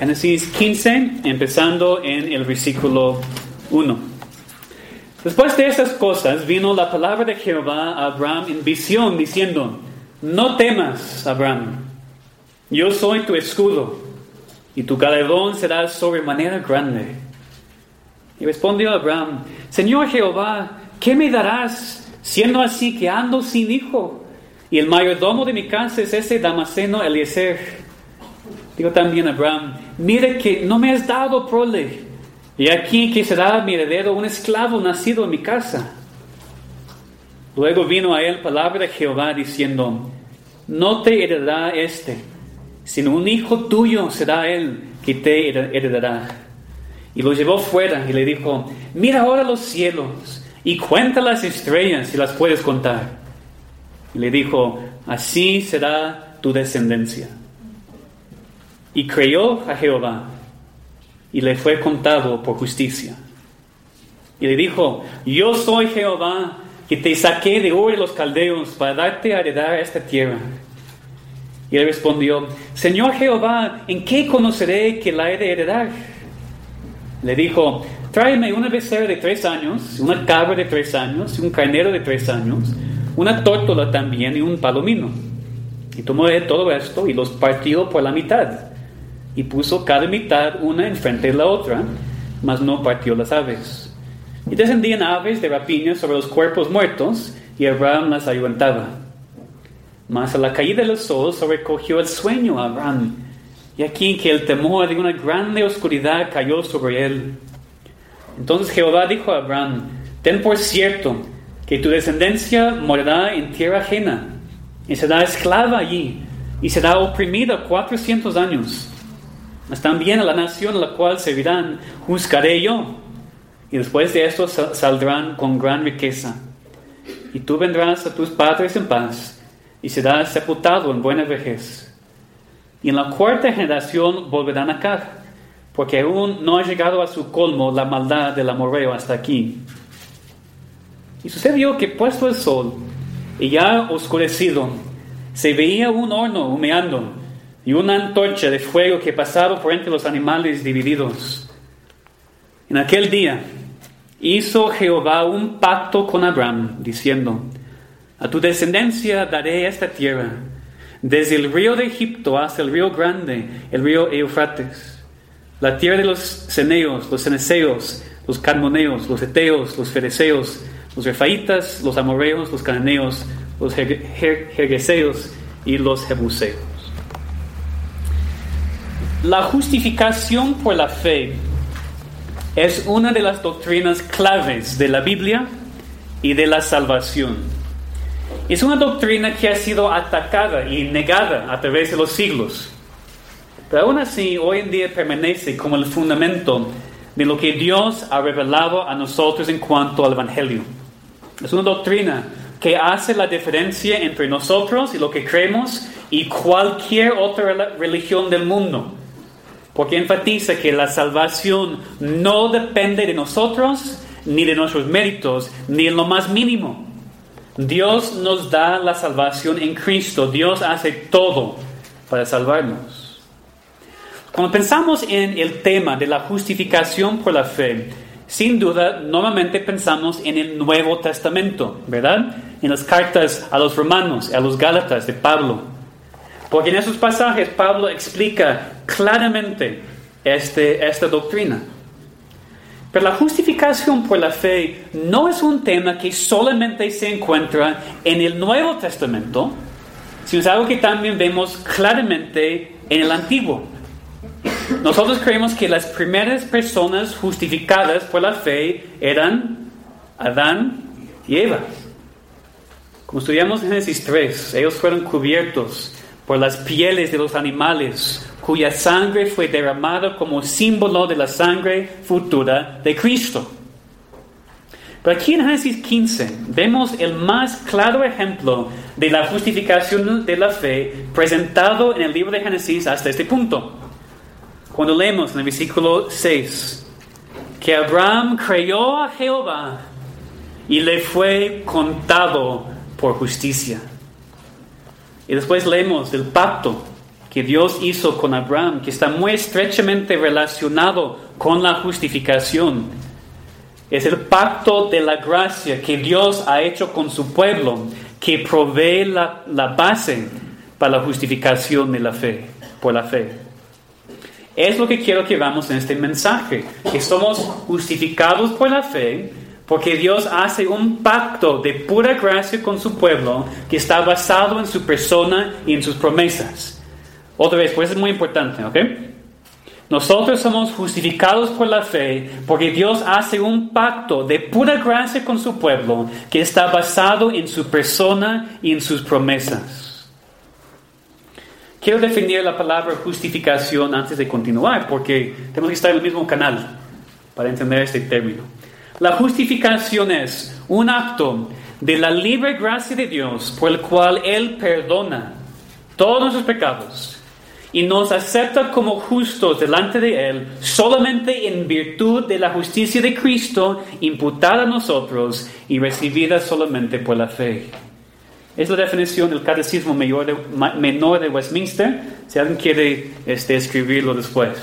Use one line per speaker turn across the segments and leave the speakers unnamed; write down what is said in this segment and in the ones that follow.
Génesis 15, empezando en el versículo 1. Después de estas cosas vino la palabra de Jehová a Abraham en visión, diciendo: No temas, Abraham, yo soy tu escudo, y tu galardón será sobremanera grande. Y respondió Abraham: Señor Jehová, ¿qué me darás, siendo así que ando sin hijo? Y el mayordomo de mi casa es ese Damaseno Eliezer. Digo también Abraham: Mire que no me has dado prole, y aquí que será mi heredero un esclavo nacido en mi casa. Luego vino a él palabra de Jehová diciendo: No te heredará sino un hijo tuyo será él que te heredará. Y lo llevó fuera y le dijo: Mira ahora los cielos y cuenta las estrellas si las puedes contar. Y le dijo: Así será tu descendencia. Y creyó a Jehová, y le fue contado por justicia. Y le dijo: Yo soy Jehová, que te saqué de Ur de los Caldeos para darte a heredar esta tierra. Y él respondió: Señor Jehová, ¿en qué conoceré que la he de heredar? Le dijo: Tráeme una becerra de 3 años, una cabra de 3 años, un carnero de 3 años, una tórtola también y un palomino. Y tomó él todo esto y los partió por la mitad. Y puso cada mitad una enfrente de la otra, mas no partió las aves. Y descendían aves de rapiña sobre los cuerpos muertos, y Abraham las ayuntaba. Mas a la caída del sol sobrecogió el sueño a Abraham, y aquí que el temor de una grande oscuridad cayó sobre él. Entonces Jehová dijo a Abraham: Ten por cierto que tu descendencia morará en tierra ajena, y será esclava allí, y será oprimida 400 años. Mas también a la nación a la cual servirán juzgaré yo, y después de esto saldrán con gran riqueza. Y tú vendrás a tus padres en paz, y serás sepultado en buena vejez. Y en la 4ª generación volverán acá, porque aún no ha llegado a su colmo la maldad del amorreo hasta aquí. Y sucedió que puesto el sol, y ya oscurecido, se veía un horno humeando, y una antorcha de fuego que pasaba por entre los animales divididos. En aquel día hizo Jehová un pacto con Abraham, diciendo: A tu descendencia daré esta tierra, desde el río de Egipto hasta el río grande, el río Eufrates, la tierra de los ceneos, los ceneseos, los cadmoneos, los heteos, los fereceos, los refaitas, los amorreos, los cananeos, los gergeseos y los jebuseos. La justificación por la fe es una de las doctrinas claves de la Biblia y de la salvación. Es una doctrina que ha sido atacada y negada a través de los siglos, pero aún así hoy en día permanece como el fundamento de lo que Dios ha revelado a nosotros en cuanto al Evangelio. Es una doctrina que hace la diferencia entre nosotros y lo que creemos y cualquier otra religión del mundo, porque enfatiza que la salvación no depende de nosotros, ni de nuestros méritos, ni en lo más mínimo. Dios nos da la salvación en Cristo. Dios hace todo para salvarnos. Cuando pensamos en el tema de la justificación por la fe, sin duda, normalmente pensamos en el Nuevo Testamento, ¿verdad? En las cartas a los Romanos, a los Gálatas de Pablo. Porque en esos pasajes Pablo explica claramente esta doctrina. Pero la justificación por la fe no es un tema que solamente se encuentra en el Nuevo Testamento, sino es algo que también vemos claramente en el Antiguo. Nosotros creemos que las primeras personas justificadas por la fe eran Adán y Eva. Como estudiamos en Génesis 3, ellos fueron cubiertos por las pieles de los animales, cuya sangre fue derramada como símbolo de la sangre futura de Cristo. Pero aquí en Génesis 15 vemos el más claro ejemplo de la justificación de la fe presentado en el libro de Génesis hasta este punto. Cuando leemos en el versículo 6, que Abraham creyó a Jehová y le fue contado por justicia. Y después leemos del pacto que Dios hizo con Abraham, que está muy estrechamente relacionado con la justificación. Es el pacto de la gracia que Dios ha hecho con su pueblo, que provee la base para la justificación de la fe, por la fe. Es lo que quiero que veamos en este mensaje, que somos justificados por la fe, porque Dios hace un pacto de pura gracia con su pueblo que está basado en su persona y en sus promesas. Otra vez, pues es muy importante, ¿ok? Nosotros somos justificados por la fe porque Dios hace un pacto de pura gracia con su pueblo que está basado en su persona y en sus promesas. Quiero definir la palabra justificación antes de continuar porque tenemos que estar en el mismo canal para entender este término. La justificación es un acto de la libre gracia de Dios por el cual Él perdona todos nuestros pecados y nos acepta como justos delante de Él solamente en virtud de la justicia de Cristo imputada a nosotros y recibida solamente por la fe. Es la definición del Catecismo Menor de Westminster, si alguien quiere escribirlo después.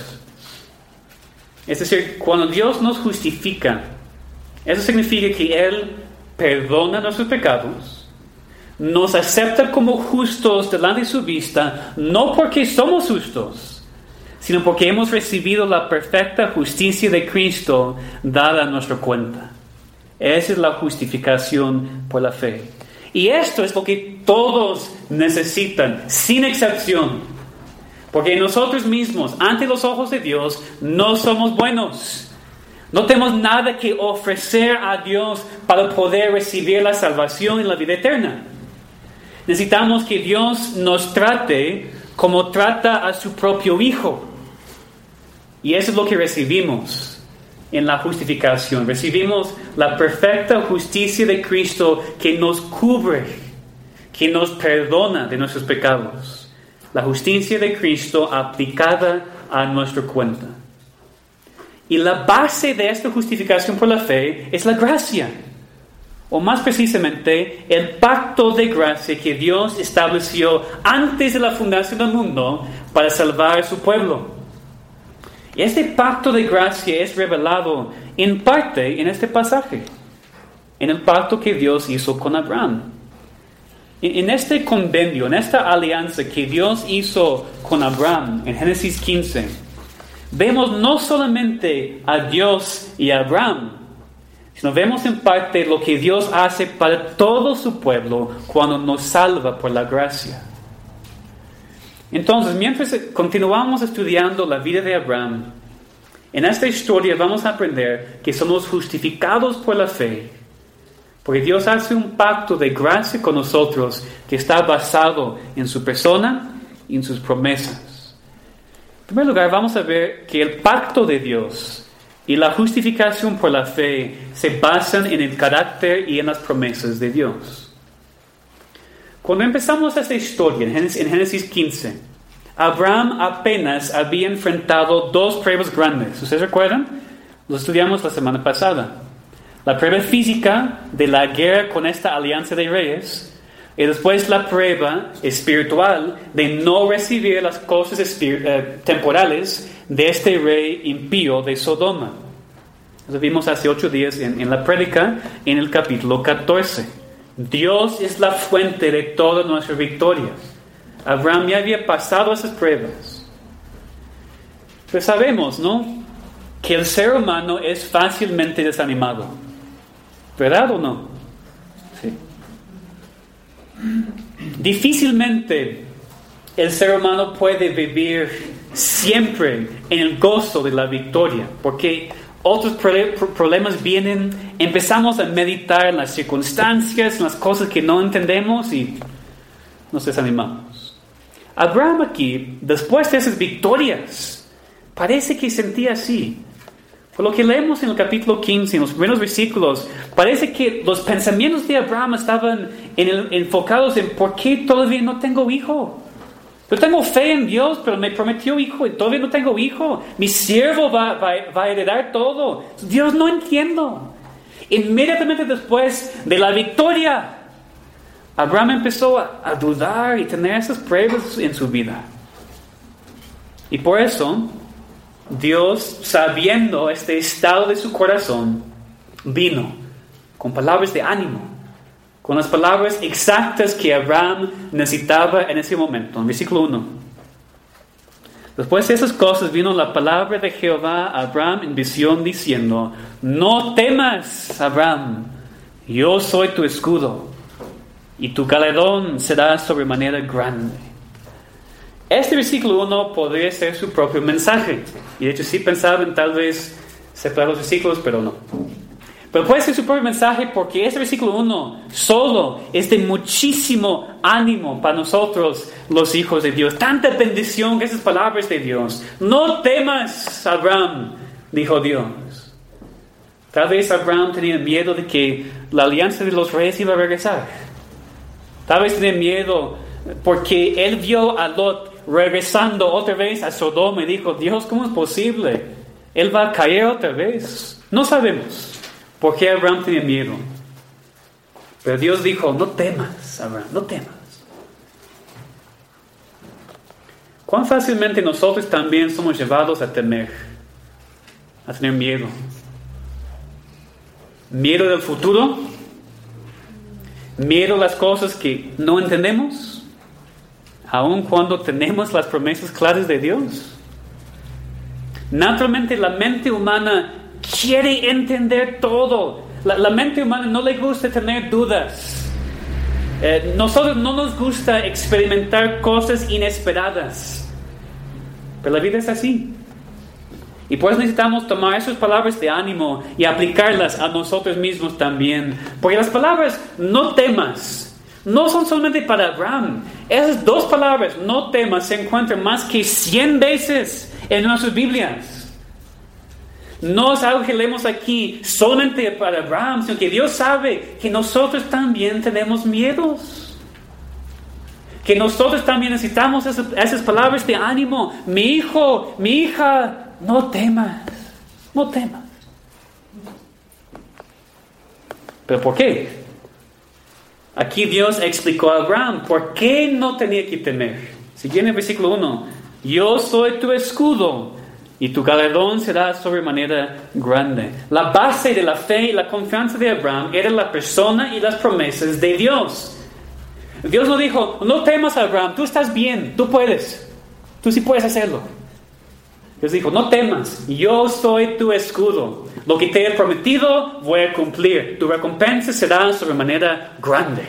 Es decir, cuando Dios nos justifica, eso significa que Él perdona nuestros pecados, nos acepta como justos delante de su vista, no porque somos justos, sino porque hemos recibido la perfecta justicia de Cristo dada a nuestra cuenta. Esa es la justificación por la fe. Y esto es lo que todos necesitan, sin excepción. Porque nosotros mismos, ante los ojos de Dios, no somos buenos. No tenemos nada que ofrecer a Dios para poder recibir la salvación y la vida eterna. Necesitamos que Dios nos trate como trata a su propio Hijo. Y eso es lo que recibimos en la justificación. Recibimos la perfecta justicia de Cristo que nos cubre, que nos perdona de nuestros pecados. La justicia de Cristo aplicada a nuestra cuenta. Y la base de esta justificación por la fe es la gracia. O más precisamente, el pacto de gracia que Dios estableció antes de la fundación del mundo para salvar a su pueblo. Y este pacto de gracia es revelado en parte en este pasaje, en el pacto que Dios hizo con Abraham. En este convenio, en esta alianza que Dios hizo con Abraham en Génesis 15, vemos no solamente a Dios y a Abraham, sino vemos en parte lo que Dios hace para todo su pueblo cuando nos salva por la gracia. Entonces, mientras continuamos estudiando la vida de Abraham, en esta historia vamos a aprender que somos justificados por la fe, porque Dios hace un pacto de gracia con nosotros que está basado en su persona y en sus promesas. En primer lugar, vamos a ver que el pacto de Dios y la justificación por la fe se basan en el carácter y en las promesas de Dios. Cuando empezamos esta historia en Génesis 15, Abraham apenas había enfrentado dos pruebas grandes. ¿Ustedes recuerdan? Los estudiamos la semana pasada. La prueba física de la guerra con esta alianza de reyes y después la prueba espiritual de no recibir las cosas temporales de este rey impío de Sodoma. Lo vimos hace 8 días en la prédica en el capítulo 14. Dios es la fuente de todas nuestras victorias. Abraham ya había pasado esas pruebas. Pero sabemos, ¿no?, que el ser humano es fácilmente desanimado. ¿Verdad o no? Sí. Difícilmente el ser humano puede vivir siempre en el gozo de la victoria, porque otros problemas vienen, empezamos a meditar en las circunstancias, en las cosas que no entendemos y nos desanimamos. Abraham aquí, después de esas victorias, parece que sentía así. Por lo que leemos en el capítulo 15, en los primeros versículos, parece que los pensamientos de Abraham estaban enfocados en ¿por qué todavía no tengo hijo? Yo tengo fe en Dios, pero me prometió hijo y todavía no tengo hijo. Mi siervo va a heredar todo. Dios, no entiendo. Inmediatamente después de la victoria, Abraham empezó a dudar y tener esas pruebas en su vida. Y por eso, Dios, sabiendo este estado de su corazón, vino con palabras de ánimo, con las palabras exactas que Abraham necesitaba en ese momento. En versículo 1. Después de esas cosas vino la palabra de Jehová a Abraham en visión diciendo: no temas, Abraham, yo soy tu escudo, y tu galardón será sobremanera grande. Este versículo 1 podría ser su propio mensaje. Y de hecho sí pensaba en tal vez separar los versículos, pero no. Pero puede ser su propio mensaje porque este versículo 1 solo es de muchísimo ánimo para nosotros los hijos de Dios. Tanta bendición que esas palabras de Dios. No temas, Abraham, dijo Dios. Tal vez Abraham tenía miedo de que la alianza de los reyes iba a regresar. Tal vez tenía miedo porque él vio a Lot regresando otra vez a Sodoma y dijo: Dios, ¿cómo es posible? Él va a caer otra vez. No sabemos por qué Abraham tenía miedo. Pero Dios dijo: no temas, Abraham, no temas. ¿Cuán fácilmente nosotros también somos llevados a temer, a tener miedo? Miedo del futuro, miedo a las cosas que no entendemos, aun cuando tenemos las promesas claras de Dios. Naturalmente la mente humana quiere entender todo. La mente humana no le gusta tener dudas. Nosotros no nos gusta experimentar cosas inesperadas. Pero la vida es así. Y por eso necesitamos tomar esas palabras de ánimo y aplicarlas a nosotros mismos también. Porque las palabras no temas no son solamente para Abraham. Esas dos palabras, no temas, se encuentran más que 100 veces en nuestras Biblias. No es algo que leemos aquí solamente para Abraham, sino que Dios sabe que nosotros también tenemos miedos. Que nosotros también necesitamos esas palabras de ánimo. Mi hijo, mi hija, no temas, no temas. ¿Pero por qué? Aquí Dios explicó a Abraham por qué no tenía que temer. Si viene el versículo 1, yo soy tu escudo y tu galardón será sobremanera grande. La base de la fe y la confianza de Abraham era la persona y las promesas de Dios. Dios no dijo: no temas, Abraham, tú estás bien, tú puedes, tú sí puedes hacerlo. Dios dijo: no temas, yo soy tu escudo. Lo que te he prometido voy a cumplir. Tu recompensa será sobremanera grande.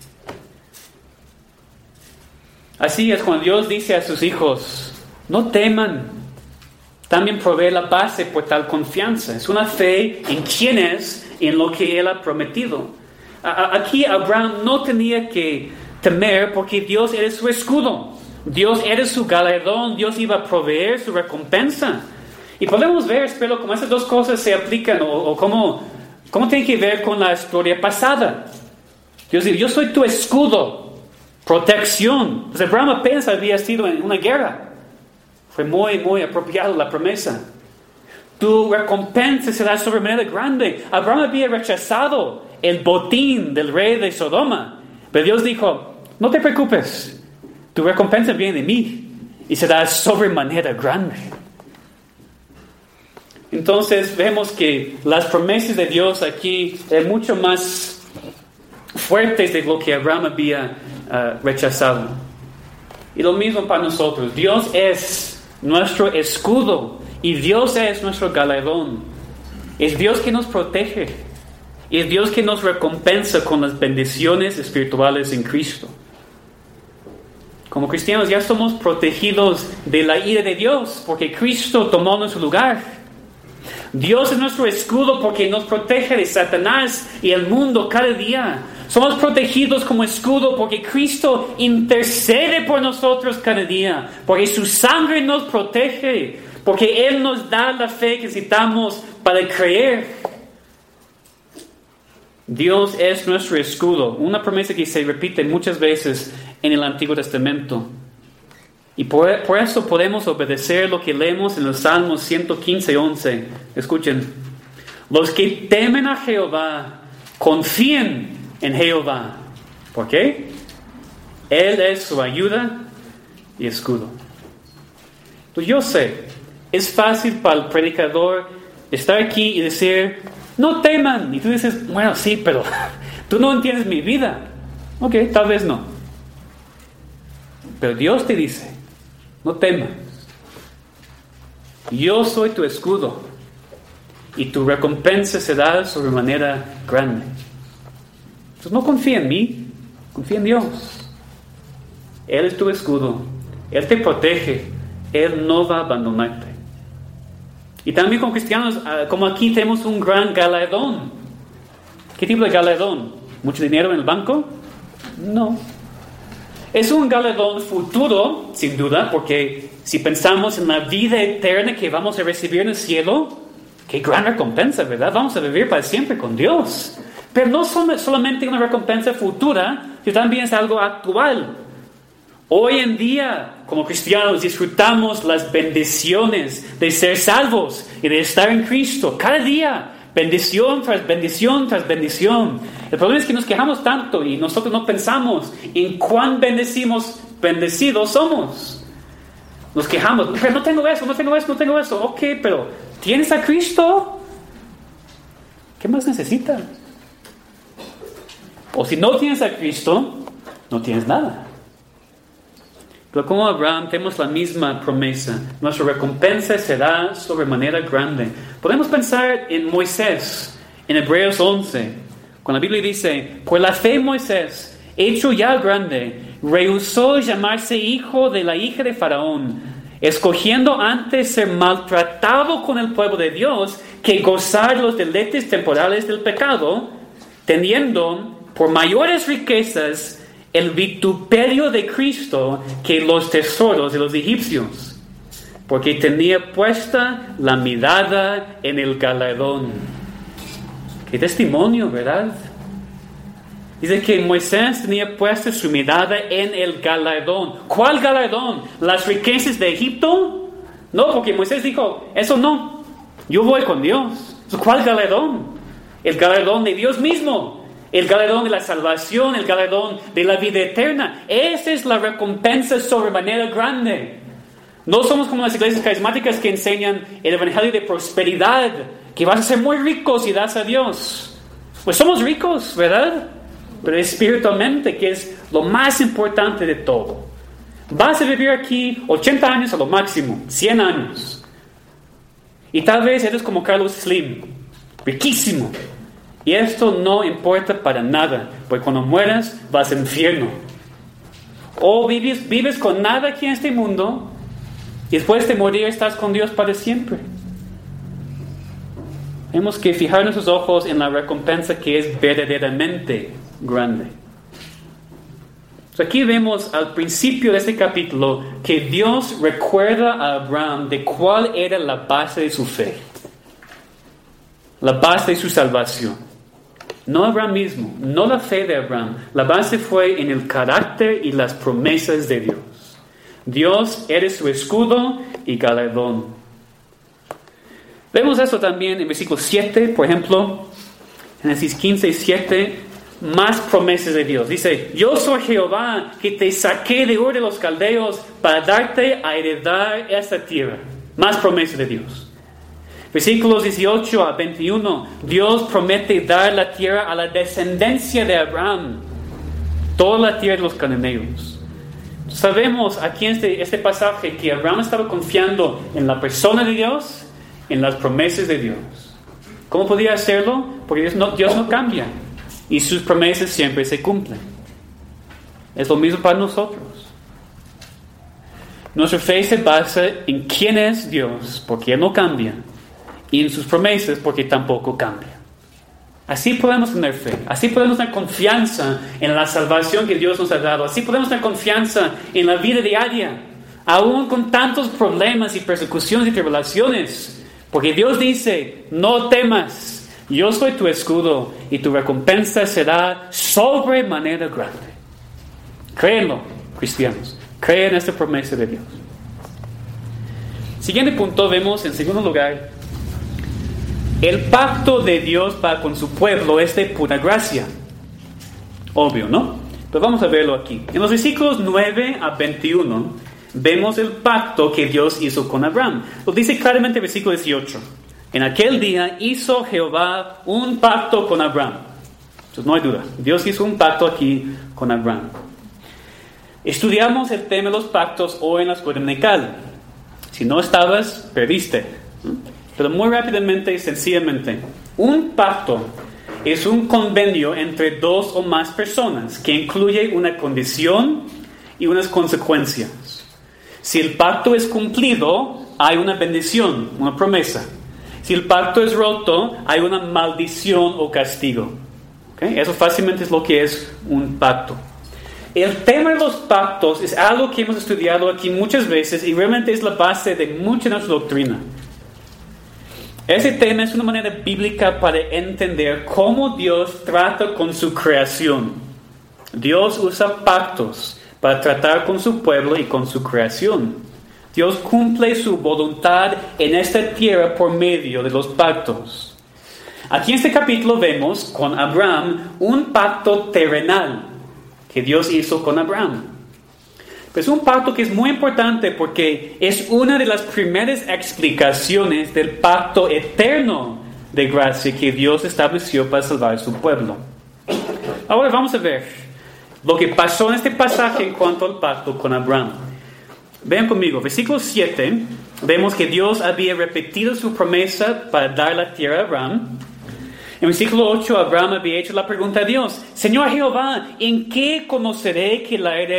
Así es cuando Dios dice a sus hijos: no teman. También provee la base por tal confianza. Es una fe en quién es y en lo que Él ha prometido. Aquí Abraham no tenía que temer porque Dios era su escudo. Dios era su galardón. Dios iba a proveer su recompensa. Y podemos ver, espero, cómo esas dos cosas se aplican o cómo tienen que ver con la historia pasada. Dios dice: yo soy tu escudo, protección. Pues Abraham apenas había sido en una guerra. Fue muy, muy apropiado la promesa. Tu recompensa será sobremanera grande. Abraham había rechazado el botín del rey de Sodoma. Pero Dios dijo: no te preocupes, tu recompensa viene de mí y será sobremanera grande. Entonces vemos que las promesas de Dios aquí eran mucho más fuertes de lo que Abraham había rechazado. Y lo mismo para nosotros. Dios es nuestro escudo y Dios es nuestro galardón. Es Dios que nos protege. Es Dios que nos recompensa con las bendiciones espirituales en Cristo. Como cristianos ya somos protegidos de la ira de Dios porque Cristo tomó nuestro lugar. Dios es nuestro escudo porque nos protege de Satanás y el mundo cada día. Somos protegidos como escudo porque Cristo intercede por nosotros cada día, porque su sangre nos protege, porque Él nos da la fe que necesitamos para creer. Dios es nuestro escudo, una promesa que se repite muchas veces en el Antiguo Testamento. Y por eso podemos obedecer lo que leemos en los Salmos 115:11. Escuchen: los que temen a Jehová confíen en Jehová. ¿Por qué? Él es su ayuda y escudo. Pues yo sé, es fácil para el predicador estar aquí y decir, no teman. Y tú dices, bueno, sí, pero tú no entiendes mi vida. Ok, tal vez no. Pero Dios te dice, no temas. Yo soy tu escudo y tu recompensa será sobremanera grande. Entonces no confía en mí, confía en Dios. Él es tu escudo, Él te protege, Él no va a abandonarte. Y también como cristianos, como aquí tenemos un gran galardón. ¿Qué tipo de galardón? ¿Mucho dinero en el banco? No. Es un galardón futuro, sin duda, porque si pensamos en la vida eterna que vamos a recibir en el cielo, qué gran recompensa, ¿verdad? Vamos a vivir para siempre con Dios. Pero no solamente una recompensa futura, sino también es algo actual. Hoy en día, como cristianos, disfrutamos las bendiciones de ser salvos y de estar en Cristo. Cada día, bendición tras bendición tras bendición. El problema es que nos quejamos tanto y nosotros no pensamos en cuán bendecidos somos. Nos quejamos, pero no tengo eso. Ok, pero ¿tienes a Cristo? ¿Qué más necesitas? O si no tienes a Cristo, no tienes nada. Pero como Abraham tenemos la misma promesa. Nuestra recompensa será sobremanera grande. Podemos pensar en Moisés, en Hebreos 11, cuando la Biblia dice, por la fe Moisés, hecho ya grande, rehusó llamarse hijo de la hija de Faraón, escogiendo antes ser maltratado con el pueblo de Dios que gozar los deleites temporales del pecado, teniendo por mayores riquezas el vituperio de Cristo que los tesoros de los egipcios, porque tenía puesta la mirada en el galardón. Qué testimonio, ¿verdad? Dice que Moisés tenía puesta su mirada en el galardón. ¿Cuál galardón? ¿Las riquezas de Egipto? No, porque Moisés dijo, eso no, yo voy con Dios. ¿Cuál galardón? El galardón de Dios mismo. El galardón de la salvación, el galardón de la vida eterna. Esa es la recompensa sobremanera grande. No somos como las iglesias carismáticas que enseñan el evangelio de prosperidad, que vas a ser muy rico si das a Dios. Pues somos ricos, ¿verdad? Pero espiritualmente, que es lo más importante de todo. Vas a vivir aquí 80 años a lo máximo, 100 años. Y tal vez eres como Carlos Slim, riquísimo. Y esto no importa para nada, porque cuando mueras vas al infierno. O vives con nada aquí en este mundo, y después de morir estás con Dios para siempre. Tenemos que fijar nuestros ojos en la recompensa que es verdaderamente grande. Aquí vemos al principio de este capítulo que Dios recuerda a Abraham de cuál era la base de su fe, la base de su salvación. No Abraham mismo, no la fe de Abraham. La base fue en el carácter y las promesas de Dios. Dios eres su escudo y galardón. Vemos eso también en versículo 7, por ejemplo, Génesis 15 y 7, más promesas de Dios. Dice, yo soy Jehová que te saqué de Ur de los Caldeos para darte a heredar esta tierra. Más promesas de Dios. Versículos 18 a 21, Dios promete dar la tierra a la descendencia de Abraham, toda la tierra de los cananeos. Sabemos aquí en este pasaje que Abraham estaba confiando en la persona de Dios, en las promesas de Dios. ¿Cómo podía hacerlo? Porque Dios no cambia y sus promesas siempre se cumplen. Es lo mismo para nosotros. Nuestra fe se basa en quién es Dios, porque Él no cambia, y en sus promesas, porque tampoco cambia. Así podemos tener fe, así podemos tener confianza en la salvación que Dios nos ha dado, así podemos tener confianza en la vida diaria, aún con tantos problemas y persecuciones y tribulaciones, porque Dios dice, no temas, yo soy tu escudo y tu recompensa será sobremanera grande. Créenlo, cristianos, creen en esta promesa de Dios. Siguiente punto, vemos en segundo lugar, el pacto de Dios para con su pueblo es de pura gracia. Obvio, ¿no? Pero vamos a verlo aquí. En los versículos 9 a 21, vemos el pacto que Dios hizo con Abraham. Lo dice claramente el versículo 18. En aquel día hizo Jehová un pacto con Abraham. Entonces no hay duda, Dios hizo un pacto aquí con Abraham. Estudiamos el tema de los pactos hoy en la escuela dominical. Si no estabas, perdiste. Pero muy rápidamente y sencillamente, un pacto es un convenio entre dos o más personas que incluye una condición y unas consecuencias. Si el pacto es cumplido, hay una bendición, una promesa. Si el pacto es roto, hay una maldición o castigo. ¿Okay? Eso fácilmente es lo que es un pacto. El tema de los pactos es algo que hemos estudiado aquí muchas veces y realmente es la base de mucha de nuestra doctrina. Ese tema es una manera bíblica para entender cómo Dios trata con su creación. Dios usa pactos para tratar con su pueblo y con su creación. Dios cumple su voluntad en esta tierra por medio de los pactos. Aquí en este capítulo vemos con Abraham un pacto terrenal que Dios hizo con Abraham. Es un pacto que es muy importante porque es una de las primeras explicaciones del pacto eterno de gracia que Dios estableció para salvar a su pueblo. Ahora vamos a ver lo que pasó en este pasaje en cuanto al pacto con Abraham. Vean conmigo, versículo 7, vemos que Dios había repetido su promesa para dar la tierra a Abraham. En versículo 8, Abraham había hecho la pregunta a Dios: Señor Jehová, ¿en qué conoceré que la he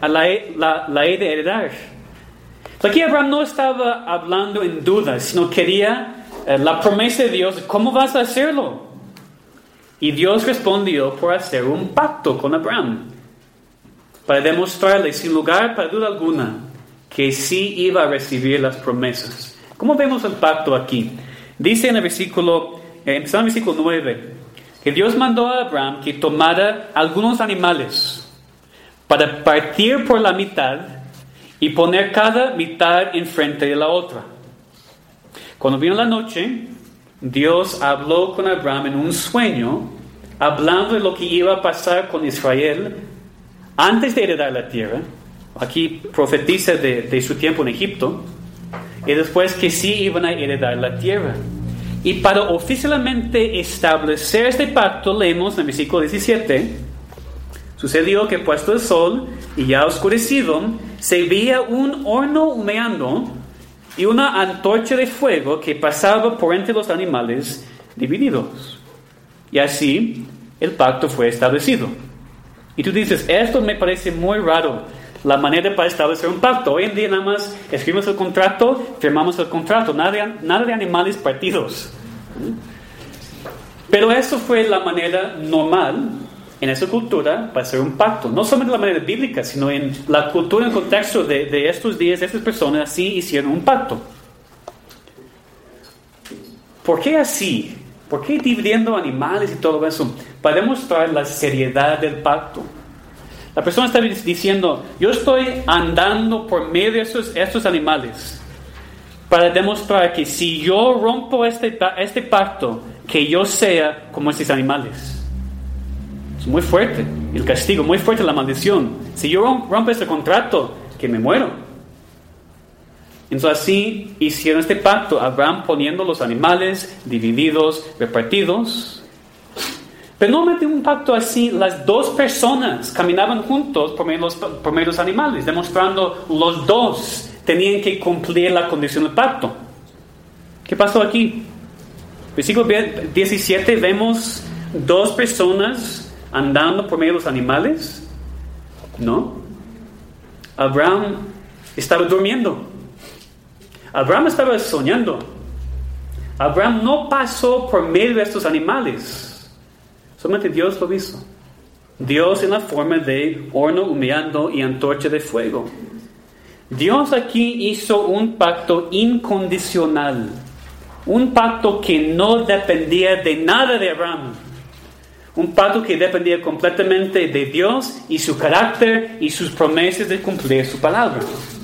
de heredar? Aquí Abraham no estaba hablando en dudas, sino quería la promesa de Dios. ¿Cómo vas a hacerlo? Y Dios respondió por hacer un pacto con Abraham, para demostrarle sin lugar para duda alguna que sí iba a recibir las promesas. ¿Cómo vemos el pacto aquí? Dice en el versículo, empezando en el versículo 9, que Dios mandó a Abraham que tomara algunos animales para partir por la mitad y poner cada mitad enfrente de la otra. Cuando vino la noche, Dios habló con Abraham en un sueño, hablando de lo que iba a pasar con Israel antes de heredar la tierra. Aquí profetiza de su tiempo en Egipto, y después que sí iban a heredar la tierra. Y para oficialmente establecer este pacto, leemos en el versículo 17, sucedió que puesto el sol y ya oscurecido, se veía un horno humeando y una antorcha de fuego que pasaba por entre los animales divididos. Y así el pacto fue establecido. Y tú dices, esto me parece muy raro, la manera para establecer un pacto. Hoy en día nada más escribimos el contrato, firmamos el contrato, nada de animales partidos. Pero eso fue la manera normal en esa cultura para hacer un pacto. No solamente la manera bíblica, sino en la cultura, en el contexto de estos días, estas personas así hicieron un pacto. ¿Por qué así? ¿Por qué dividiendo animales y todo eso? Para demostrar la seriedad del pacto. La persona está diciendo, yo estoy andando por medio de estos animales para demostrar que si yo rompo este pacto, que yo sea como estos animales. Es muy fuerte el castigo, muy fuerte la maldición. Si yo rompo este contrato, que me muero. Entonces así hicieron este pacto, Abraham poniendo los animales divididos, repartidos. Pero no metió un pacto así, las dos personas caminaban juntos por medio de los animales, demostrando los dos tenían que cumplir la condición del pacto. ¿Qué pasó aquí? Versículo 17, vemos dos personas andando por medio de los animales. No. Abraham estaba durmiendo. Abraham estaba soñando. Abraham no pasó por medio de estos animales. Solamente Dios lo hizo. Dios en la forma de horno humeando y antorcha de fuego. Dios aquí hizo un pacto incondicional. Un pacto que no dependía de nada de Abraham. Un pacto que dependía completamente de Dios y su carácter y sus promesas de cumplir su palabra.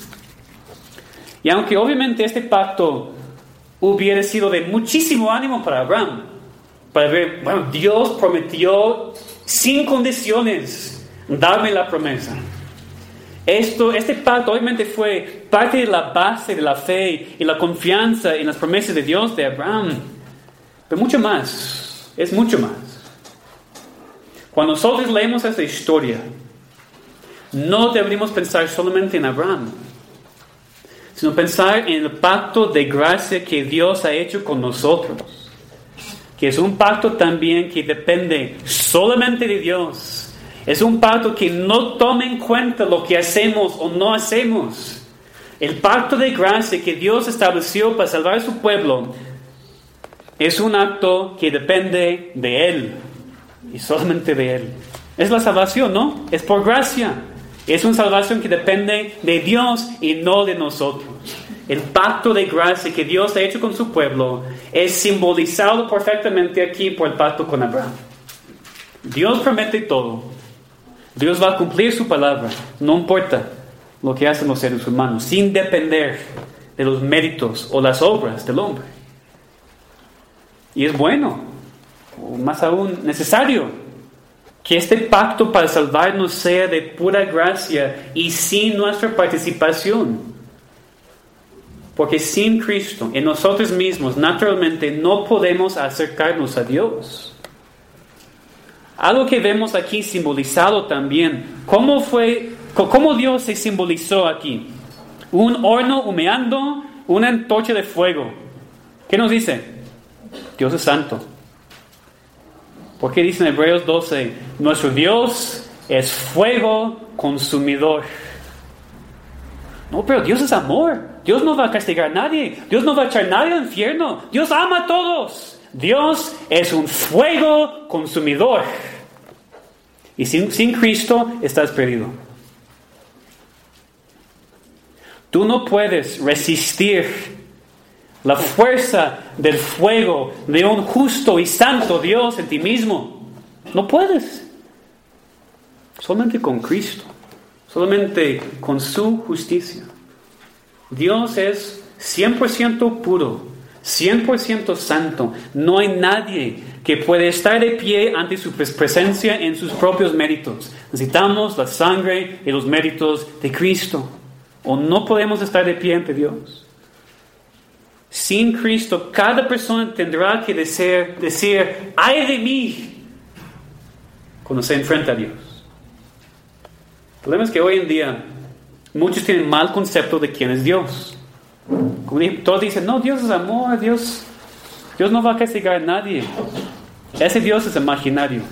Y aunque obviamente este pacto hubiera sido de muchísimo ánimo para Abraham, para ver, bueno, Dios prometió sin condiciones darme la promesa. Este pacto obviamente fue parte de la base de la fe y la confianza en las promesas de Dios de Abraham. Pero mucho más, es mucho más. Cuando nosotros leemos esa historia, no deberíamos pensar solamente en Abraham, sino pensar en el pacto de gracia que Dios ha hecho con nosotros, que es un pacto también que depende solamente de Dios. Es un pacto que no toma en cuenta lo que hacemos o no hacemos. El pacto de gracia que Dios estableció para salvar a su pueblo es un acto que depende de Él y solamente de Él. Es la salvación, ¿no? Es por gracia. Es una salvación que depende de Dios y no de nosotros. El pacto de gracia que Dios ha hecho con su pueblo es simbolizado perfectamente aquí por el pacto con Abraham. Dios promete todo. Dios va a cumplir su palabra, no importa lo que hacen los seres humanos, sin depender de los méritos o las obras del hombre. Y es bueno, o más aún necesario, que este pacto para salvarnos sea de pura gracia y sin nuestra participación. Porque sin Cristo, en nosotros mismos, naturalmente no podemos acercarnos a Dios. Algo que vemos aquí simbolizado también. ¿Cómo Dios se simbolizó aquí? Un horno humeando, una antorcha de fuego. ¿Qué nos dice? Dios es santo. ¿Por qué dice en Hebreos 12? Nuestro Dios es fuego consumidor. No, pero Dios es amor. Dios no va a castigar a nadie. Dios no va a echar a nadie al infierno. Dios ama a todos. Dios es un fuego consumidor. Y sin Cristo estás perdido. Tú no puedes resistir la fuerza del fuego de un justo y santo Dios en ti mismo. No puedes. Solamente con Cristo. Solamente con su justicia. Dios es 100% puro, 100% santo. No hay nadie que puede estar de pie ante su presencia en sus propios méritos. Necesitamos la sangre y los méritos de Cristo. O no podemos estar de pie ante Dios. Sin Cristo, cada persona tendrá que decir, ¡ay de mí!, cuando se enfrenta a Dios. El problema es que hoy en día muchos tienen mal concepto de quién es Dios. Como dije, todos dicen, no, Dios es amor, Dios no va a castigar a nadie. Ese Dios es imaginario.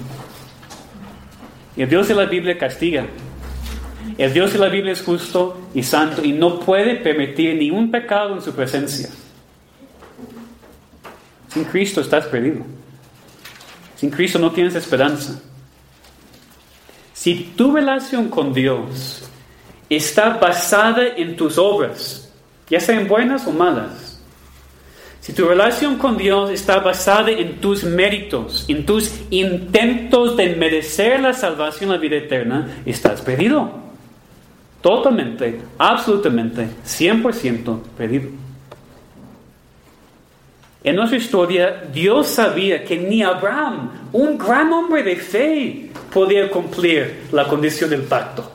Y el Dios de la Biblia castiga. El Dios de la Biblia es justo y santo y no puede permitir ningún pecado en su presencia. Sin Cristo estás perdido. Sin Cristo no tienes esperanza. Si tu relación con Dios está basada en tus obras, ya sean buenas o malas, si tu relación con Dios está basada en tus méritos, en tus intentos de merecer la salvación, la vida eterna, estás perdido. Totalmente, absolutamente, 100% perdido. En nuestra historia, Dios sabía que ni Abraham, un gran hombre de fe, podía cumplir la condición del pacto.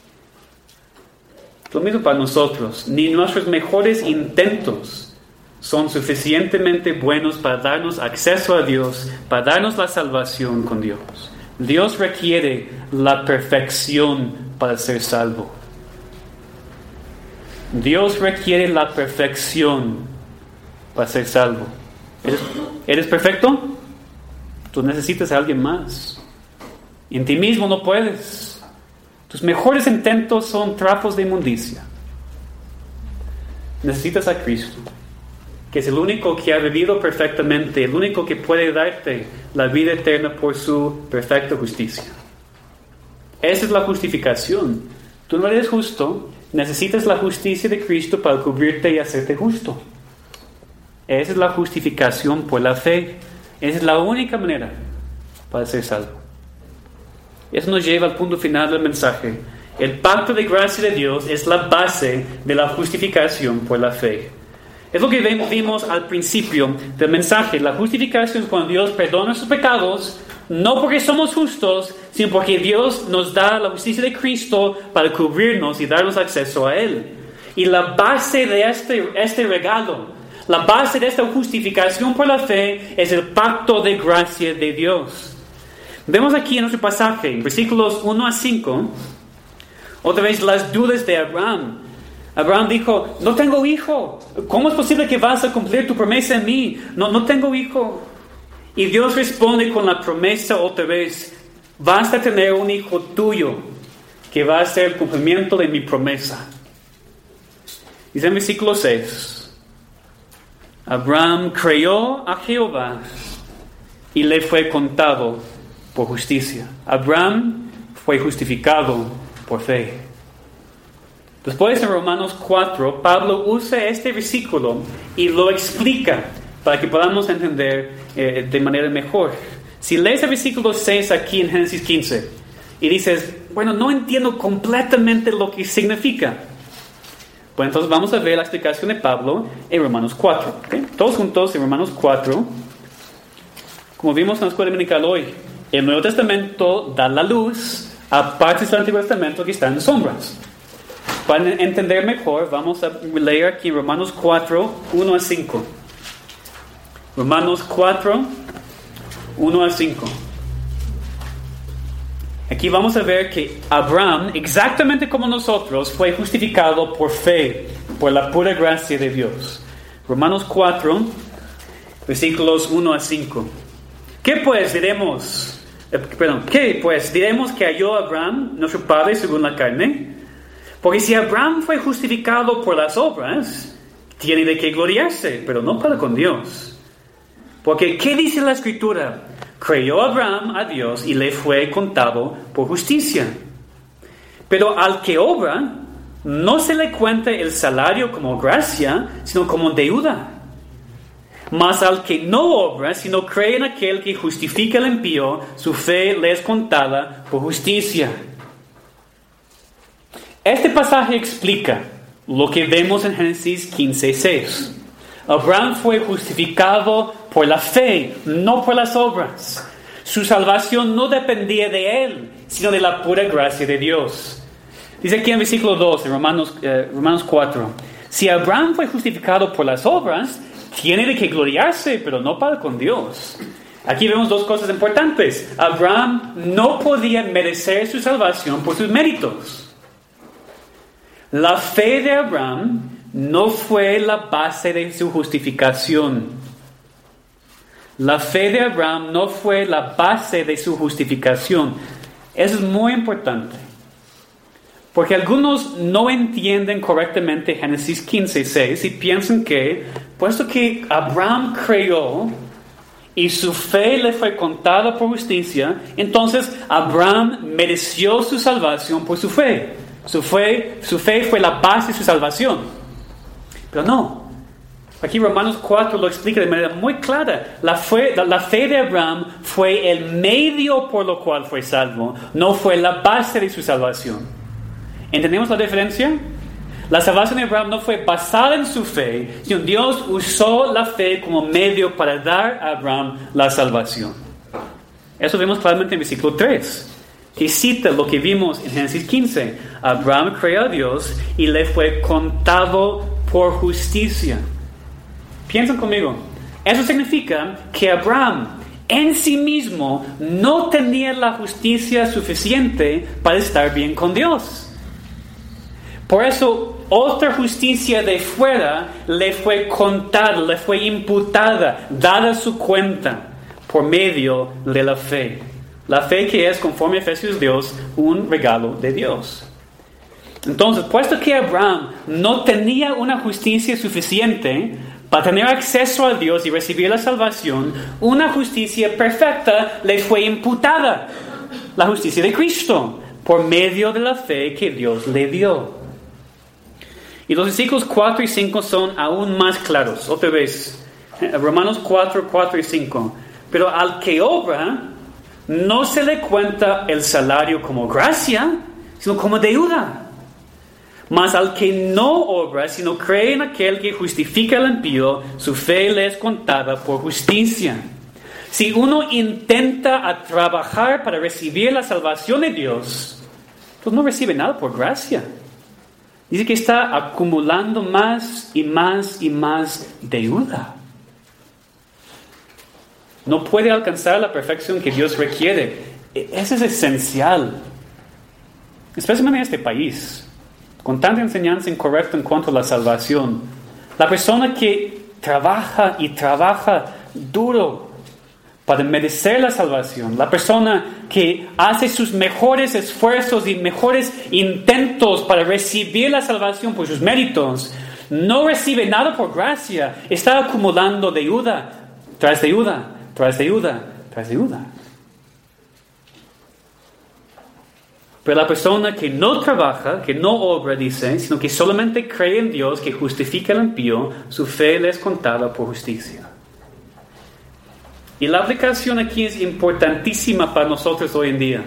Lo mismo para nosotros. Ni nuestros mejores intentos son suficientemente buenos para darnos acceso a Dios, para darnos la salvación con Dios. Dios requiere la perfección para ser salvo. Dios requiere la perfección para ser salvo. ¿Eres perfecto? Tú necesitas a alguien más. En ti mismo no puedes. Tus mejores intentos son trapos de inmundicia. Necesitas a Cristo, que es el único que ha vivido perfectamente, el único que puede darte la vida eterna por su perfecta justicia. Esa es la justificación. Tú no eres justo, necesitas la justicia de Cristo para cubrirte y hacerte justo. Esa es la justificación por la fe. Esa es la única manera para ser salvo. Eso nos lleva al punto final del mensaje. El pacto de gracia de Dios es la base de la justificación por la fe. Es lo que vimos al principio del mensaje. La justificación es cuando Dios perdona sus pecados, no porque somos justos, sino porque Dios nos da la justicia de Cristo para cubrirnos y darnos acceso a Él. Y la base de este regalo, la base de esta justificación por la fe, es el pacto de gracia de Dios. Vemos aquí en nuestro pasaje, en versículos 1 a 5, otra vez las dudas de Abraham. Abraham dijo, no tengo hijo. ¿Cómo es posible que vas a cumplir tu promesa en mí? No tengo hijo. Y Dios responde con la promesa otra vez, vas a tener un hijo tuyo que va a ser el cumplimiento de mi promesa. Dice en versículo 6, Abraham creyó a Jehová y le fue contado por justicia. Abraham fue justificado por fe. Después en Romanos 4, Pablo usa este versículo y lo explica para que podamos entender de manera mejor. Si lees el versículo 6 aquí en Génesis 15 y dices, bueno, no entiendo completamente lo que significa. Pues entonces vamos a ver la explicación de Pablo en Romanos 4. ¿Okay? Todos juntos en Romanos 4. Como vimos en la escuela dominical hoy, el Nuevo Testamento da la luz a partes del Antiguo Testamento que están en sombras. Para entender mejor, vamos a leer aquí Romanos 4, 1 a 5. Romanos 4, 1 a 5. Aquí vamos a ver que Abraham, exactamente como nosotros, fue justificado por fe, por la pura gracia de Dios. Romanos 4, versículos 1 a 5. ¿Qué pues diremos que halló Abraham, nuestro padre según la carne? Porque si Abraham fue justificado por las obras, tiene de qué gloriarse, pero no para con Dios. Porque, ¿qué dice la Escritura? Creyó Abraham a Dios y le fue contado por justicia. Pero al que obra, no se le cuenta el salario como gracia, sino como deuda. Mas al que no obra, sino cree en aquel que justifica al impío, su fe le es contada por justicia. Este pasaje explica lo que vemos en Génesis 15:6. Abraham fue justificado por la fe, no por las obras. Su salvación no dependía de él, sino de la pura gracia de Dios. Dice aquí en versículo 2, en Romanos 4, si Abraham fue justificado por las obras, tiene de qué gloriarse, pero no para con Dios. Aquí vemos dos cosas importantes. Abraham no podía merecer su salvación por sus méritos. La fe de Abraham no fue la base de su justificación. La fe de Abraham no fue la base de su justificación. Eso es muy importante. Porque algunos no entienden correctamente Génesis 15:6 y piensan que, puesto que Abraham creyó y su fe le fue contada por justicia, entonces Abraham mereció su salvación por su fe. Su fe fue la base de su salvación. Pero no. Aquí Romanos 4 lo explica de manera muy clara. La fe de Abraham fue el medio por lo cual fue salvo, no fue la base de su salvación. ¿Entendemos la diferencia? La salvación de Abraham no fue basada en su fe, sino Dios usó la fe como medio para dar a Abraham la salvación. Eso vemos claramente en versículo 3, que cita lo que vimos en Génesis 15. Abraham creyó a Dios y le fue contado por justicia. Piensen conmigo. Eso significa que Abraham en sí mismo no tenía la justicia suficiente para estar bien con Dios. Por eso, otra justicia de fuera le fue contada, le fue imputada, dada su cuenta por medio de la fe. La fe que es, conforme a Efesios 2, un regalo de Dios. Entonces, puesto que Abraham no tenía una justicia suficiente para tener acceso a Dios y recibir la salvación, una justicia perfecta le fue imputada, la justicia de Cristo, por medio de la fe que Dios le dio. Y los versículos 4 y 5 son aún más claros. Otra vez, Romanos 4, 4 y 5. Pero al que obra, no se le cuenta el salario como gracia, sino como deuda. Mas al que no obra, sino cree en aquel que justifica al impío, su fe le es contada por justicia. Si uno intenta a trabajar para recibir la salvación de Dios, pues no recibe nada por gracia. Dice que está acumulando más y más y más deuda. No puede alcanzar la perfección que Dios requiere. Eso es esencial. Especialmente en este país, con tanta enseñanza incorrecta en cuanto a la salvación. La persona que trabaja y trabaja duro para merecer la salvación, la persona que hace sus mejores esfuerzos y mejores intentos para recibir la salvación por sus méritos, no recibe nada por gracia, está acumulando deuda tras deuda, tras deuda, tras deuda. Pero la persona que no trabaja, que no obra, dice, sino que solamente cree en Dios, que justifica al impío, su fe le es contada por justicia. Y la aplicación aquí es importantísima para nosotros hoy en día.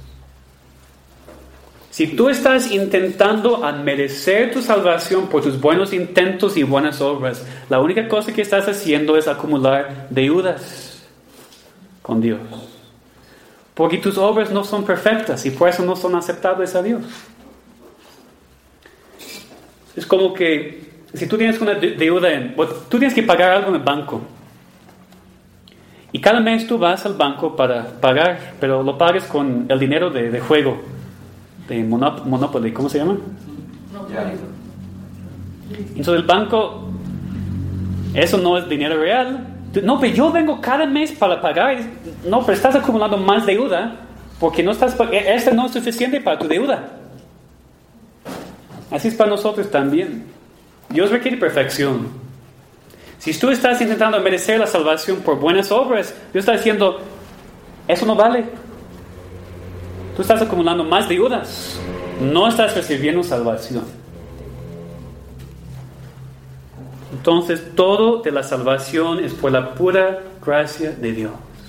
Si tú estás intentando merecer tu salvación por tus buenos intentos y buenas obras, la única cosa que estás haciendo es acumular deudas con Dios. Porque tus obras no son perfectas y por eso no son aceptables a Dios. Es como que si tú tienes una deuda, tú tienes que pagar algo en el banco. Y cada mes tú vas al banco para pagar, pero lo pagas con el dinero de juego, de Monopoly, ¿cómo se llama? Entonces el banco, eso no es dinero real. No, pero yo vengo cada mes para pagar. No, pero estás acumulando más deuda porque no es suficiente para tu deuda. Así es para nosotros también. Dios requiere perfección. Si tú estás intentando merecer la salvación por buenas obras, Dios está diciendo, eso no vale. Tú estás acumulando más deudas. No estás recibiendo salvación. Entonces, todo de la salvación es por la pura gracia de Dios.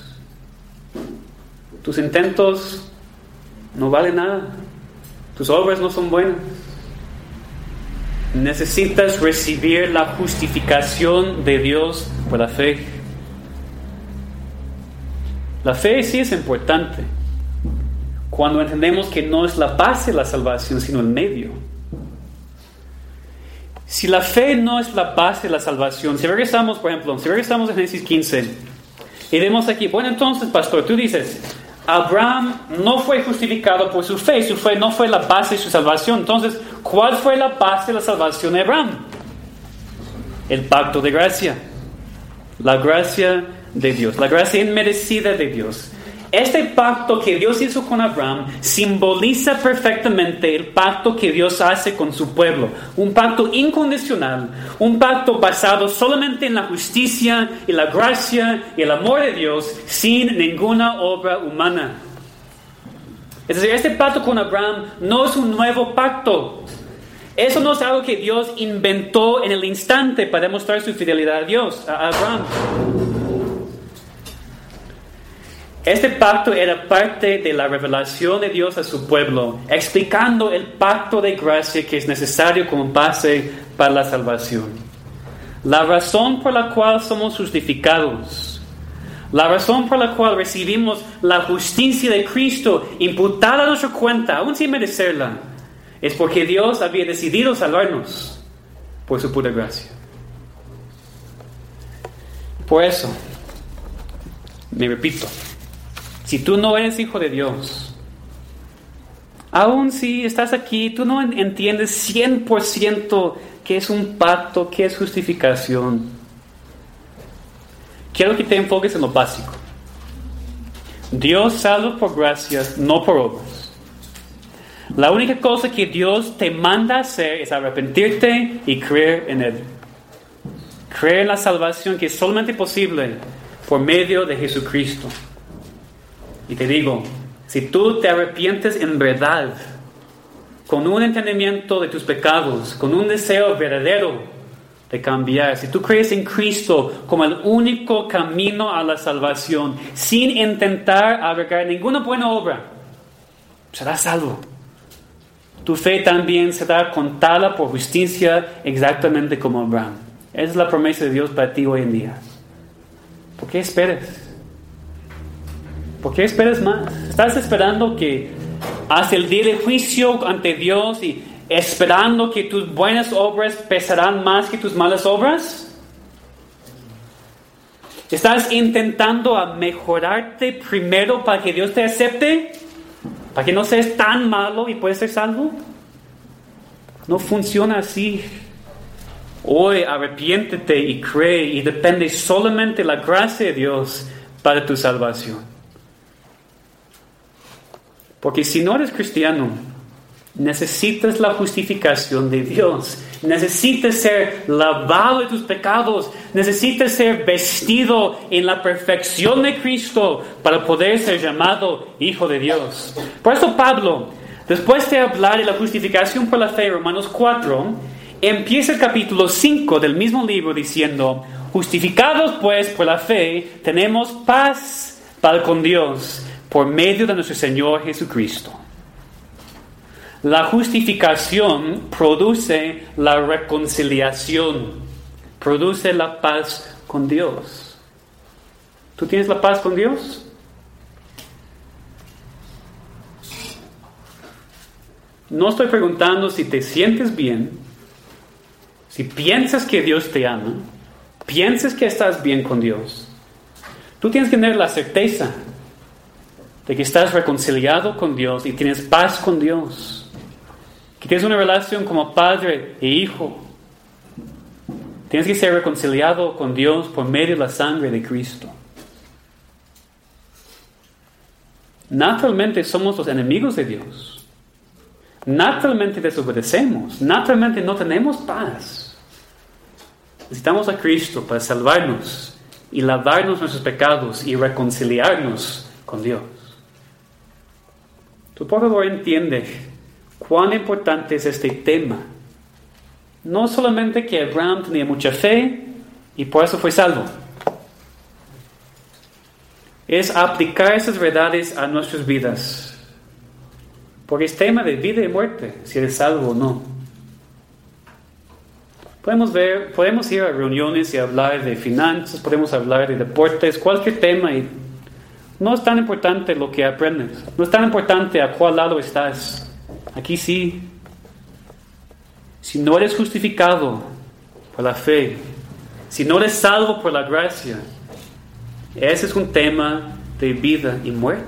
Tus intentos no valen nada. Tus obras no son buenas. Necesitas recibir la justificación de Dios por la fe. La fe sí es importante cuando entendemos que no es la base de la salvación, sino el medio. Si la fe no es la base de la salvación, si regresamos a Génesis 15 y vemos aquí, bueno, entonces, pastor, tú dices, Abraham no fue justificado por su fe no fue la base de su salvación. Entonces, ¿cuál fue la base de la salvación de Abraham? El pacto de gracia. La gracia de Dios, la gracia inmerecida de Dios. Este pacto que Dios hizo con Abraham simboliza perfectamente el pacto que Dios hace con su pueblo. Un pacto incondicional, un pacto basado solamente en la justicia y la gracia y el amor de Dios sin ninguna obra humana. Es decir, este pacto con Abraham no es un nuevo pacto. Eso no es algo que Dios inventó en el instante para demostrar su fidelidad a Dios, a Abraham. Este pacto era parte de la revelación de Dios a su pueblo, explicando el pacto de gracia que es necesario como base para la salvación. La razón por la cual somos justificados, la razón por la cual recibimos la justicia de Cristo imputada a nuestra cuenta, aún sin merecerla, es porque Dios había decidido salvarnos por su pura gracia. Por eso, me repito, si tú no eres hijo de Dios, aún si estás aquí, tú no entiendes 100% qué es un pacto, qué es justificación. Quiero que te enfoques en lo básico. Dios salva por gracia, no por obras. La única cosa que Dios te manda hacer es arrepentirte y creer en Él. Creer en la salvación que es solamente posible por medio de Jesucristo. Y te digo, si tú te arrepientes en verdad, con un entendimiento de tus pecados, con un deseo verdadero de cambiar, si tú crees en Cristo como el único camino a la salvación, sin intentar agregar ninguna buena obra, serás salvo. Tu fe también será contada por justicia exactamente como Abraham. Esa es la promesa de Dios para ti hoy en día. ¿Por qué esperas? ¿Por qué esperas más? ¿Estás esperando que hasta el día del juicio ante Dios y esperando que tus buenas obras pesarán más que tus malas obras? ¿Estás intentando a mejorarte primero para que Dios te acepte? ¿Para que no seas tan malo y puedas ser salvo? No funciona así. Hoy arrepiéntete y cree y depende solamente de la gracia de Dios para tu salvación. Porque si no eres cristiano, necesitas la justificación de Dios. Necesitas ser lavado de tus pecados. Necesitas ser vestido en la perfección de Cristo para poder ser llamado hijo de Dios. Por eso Pablo, después de hablar de la justificación por la fe, Romanos 4, empieza el capítulo 5 del mismo libro diciendo: justificados pues por la fe, tenemos paz para con Dios por medio de nuestro Señor Jesucristo. La justificación produce la reconciliación, produce la paz con Dios. ¿Tú tienes la paz con Dios? No estoy preguntando si te sientes bien, si piensas que Dios te ama, piensas que estás bien con Dios. Tú tienes que tener la certeza de que estás reconciliado con Dios y tienes paz con Dios. Que tienes una relación como padre e hijo. Tienes que ser reconciliado con Dios por medio de la sangre de Cristo. Naturalmente somos los enemigos de Dios. Naturalmente desobedecemos. Naturalmente no tenemos paz. Necesitamos a Cristo para salvarnos y lavarnos nuestros pecados y reconciliarnos con Dios. Tú, por favor, entiende cuán importante es este tema. No solamente que Abraham tenía mucha fe y por eso fue salvo. Es aplicar esas verdades a nuestras vidas. Porque es tema de vida y muerte, si eres salvo o no. Podemos ir a reuniones y hablar de finanzas, podemos hablar de deportes, cualquier tema, y no es tan importante lo que aprendes. No es tan importante a cuál lado estás. Aquí sí. Si no eres justificado por la fe, si no eres salvo por la gracia, ese es un tema de vida y muerte.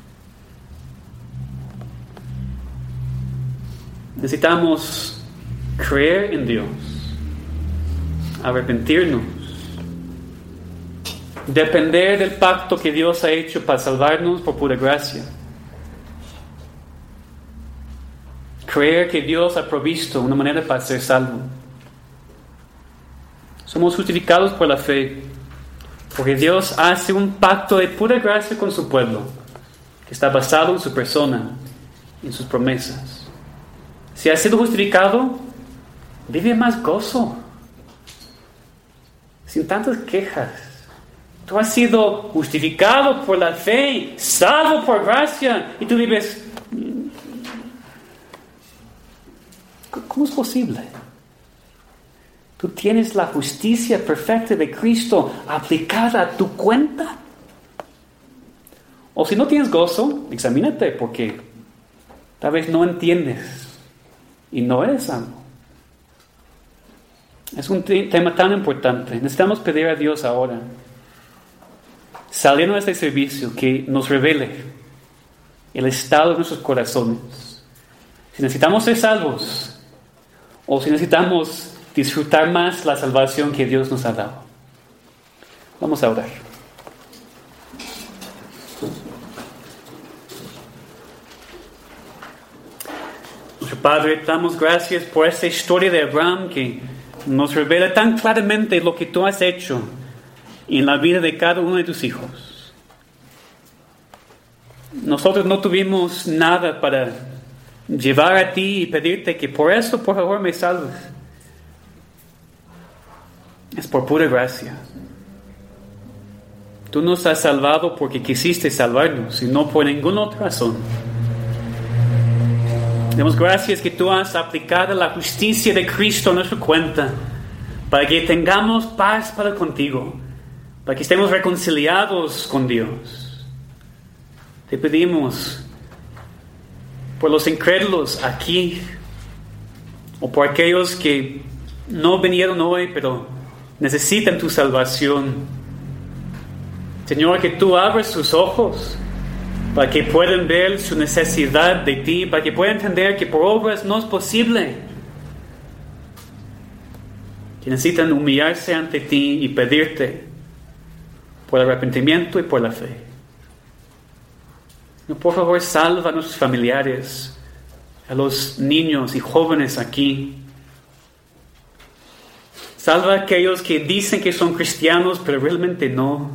Necesitamos creer en Dios, arrepentirnos, depender del pacto que Dios ha hecho para salvarnos por pura gracia. Creer que Dios ha provisto una manera para ser salvo. Somos justificados por la fe, porque Dios hace un pacto de pura gracia con su pueblo, que está basado en su persona, en sus promesas. Si has sido justificado, vive más gozo, sin tantas quejas. Tú has sido justificado por la fe, salvo por gracia, y tú vives... ¿Cómo es posible? ¿Tú tienes la justicia perfecta de Cristo aplicada a tu cuenta? O si no tienes gozo, examínate, porque tal vez no entiendes y no eres salvo. Es un tema tan importante. Necesitamos pedir a Dios ahora, saliendo de este servicio, que nos revele el estado de nuestros corazones. Si necesitamos ser salvos, o si necesitamos disfrutar más la salvación que Dios nos ha dado. Vamos a orar. Nuestro Padre, damos gracias por esta historia de Abraham que nos revela tan claramente lo que tú has hecho en la vida de cada uno de tus hijos. Nosotros no tuvimos nada para llevar a ti y pedirte que por eso, por favor, me salves. Es por pura gracia. Tú nos has salvado porque quisiste salvarnos y no por ninguna otra razón. Damos gracias que tú has aplicado la justicia de Cristo a nuestra cuenta para que tengamos paz para contigo, para que estemos reconciliados con Dios. Te pedimos por los incrédulos aquí, o por aquellos que no vinieron hoy, pero necesitan tu salvación. Señor, que tú abres sus ojos para que puedan ver su necesidad de ti, para que puedan entender que por obras no es posible, que necesitan humillarse ante ti y pedirte por el arrepentimiento y por la fe. Por favor, salva a nuestros familiares, a los niños y jóvenes aquí. Salva a aquellos que dicen que son cristianos, pero realmente no.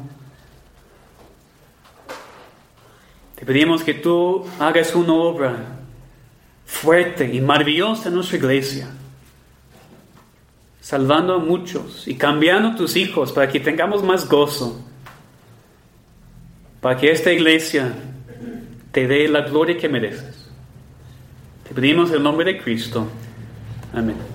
Te pedimos que tú hagas una obra fuerte y maravillosa en nuestra iglesia, salvando a muchos y cambiando a tus hijos para que tengamos más gozo, para que esta iglesia te dé la gloria que mereces. Te pedimos en el nombre de Cristo. Amén.